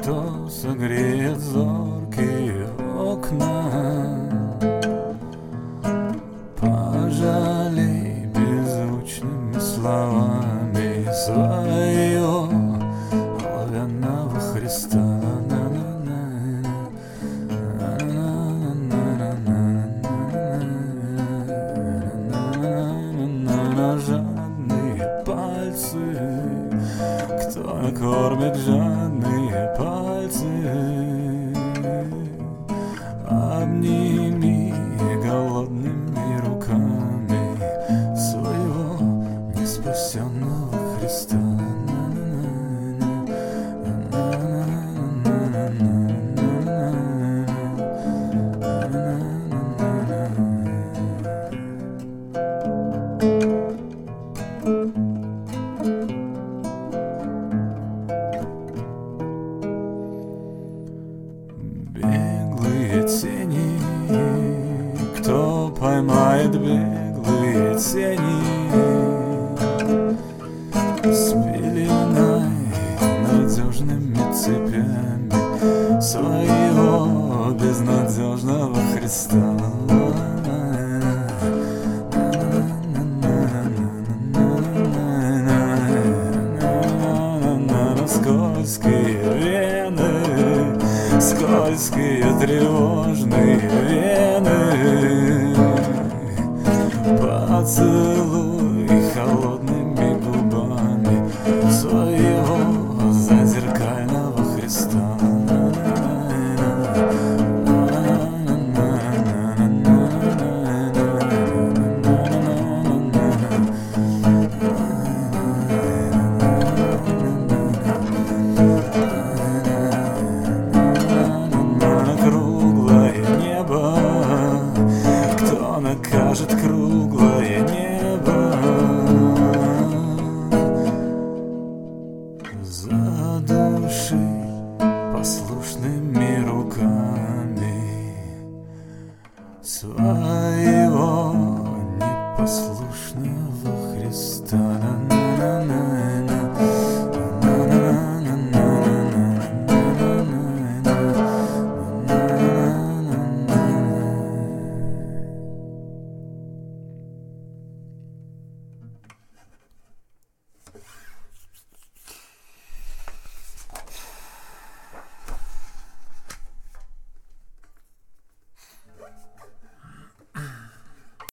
кто согреет зоркие окна. Пожалей беззвучными словами своего оловянного Христа. Жадные пальцы, кто накормит жадные пальцы? Обними голодными руками своего неспасенного Христа. Беглые тени, кто поймает беглые тени, спеленай надежными цепями своего безнадежного Христа. Скользкие вены, скользкие тревожные вены, поцелуй